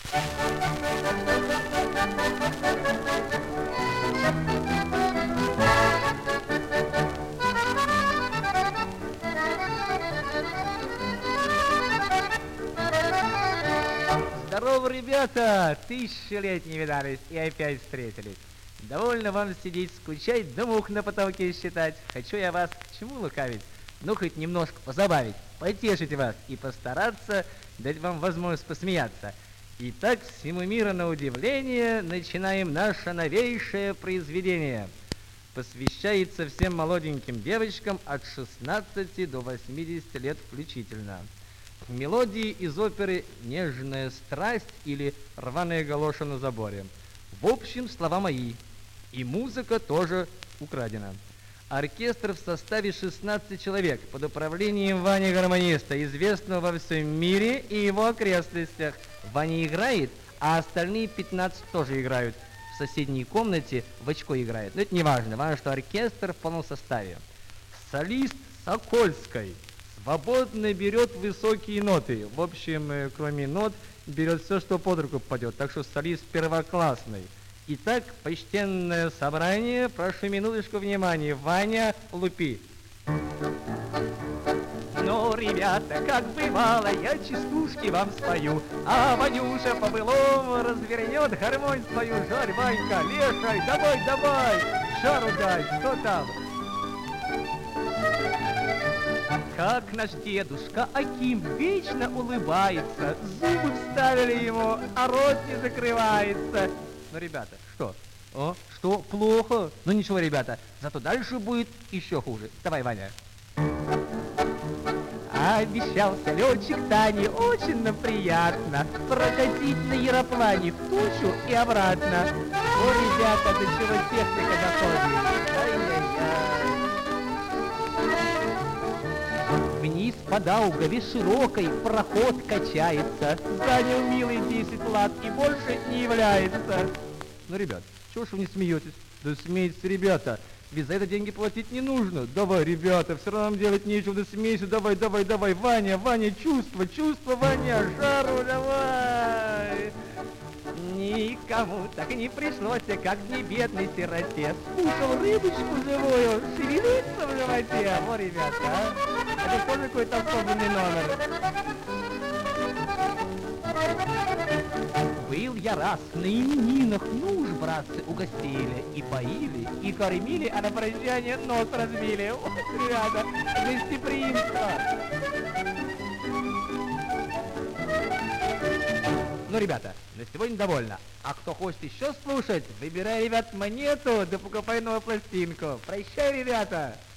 Здорово, ребята! 1000 лет не видались и опять встретились. Довольно вам сидеть, скучать, да мух на потолке считать. Хочу я вас к чему лукавить? Ну, хоть немножко позабавить, потешить вас и постараться дать вам возможность посмеяться. Итак, всему миру на удивление начинаем наше новейшее произведение. Посвящается всем молоденьким девочкам от 16 до 80 лет включительно. Мелодии из оперы «Нежная страсть» или «Рваная галоша на заборе». В общем, слова мои. И музыка тоже украдена. Оркестр в составе 16 человек под управлением Вани гармониста, известного во всем мире и его окрестностях. Ваня играет, а остальные 15 тоже играют. В соседней комнате в очко играет. Но это не важно. Важно, что оркестр в полном составе. Солист Сокольской свободно берет высокие ноты. В общем, кроме нот, берет все, что под руку попадет. Так что солист первоклассный. Итак, почтенное собрание, прошу минуточку внимания. Ваня, лупи. Ну, ребята, как бывало, я частушки вам спою, а Ванюша по-былому развернет гармонь свою. Жарь, Ванька, вешай, давай, давай, жару дай, что там? Как наш дедушка Аким вечно улыбается, зубы вставили ему, а рот не закрывается. Ну, ребята, что? О, что? Плохо? Ну, ничего, ребята, зато дальше будет еще хуже. Давай, Ваня. Обещался летчик Тане очень приятно прокатить на яроплане в тучу и обратно. О, ребята, до чего техника доходит. Ай-яй-яй. Вниз по Даугаве широкой проход качается. Занял милый 10 лат и больше не является. Ну, ребят, чего ж вы не смеетесь? Да смейтесь, ребята, ведь за это деньги платить не нужно. Давай, ребята, все равно нам делать нечего, да смейся, давай, давай, давай. Ваня, Ваня, чувство, Ваня, жару давай. Никому так и не пришлось, как не бедный сироте. Скушал рыбочку живую, шевелится в животе. Во, ребята, а? Это тоже какой-то особенный номер. Был я раз на именинах, ну уж, братцы, угостили, и поили, и кормили, а на прощание нос разбили. Вот, ребята, гостеприимство. Ну, ребята, на сегодня довольно. А кто хочет еще слушать, выбирай, ребят, монету да покупай новую пластинку. Прощай, ребята!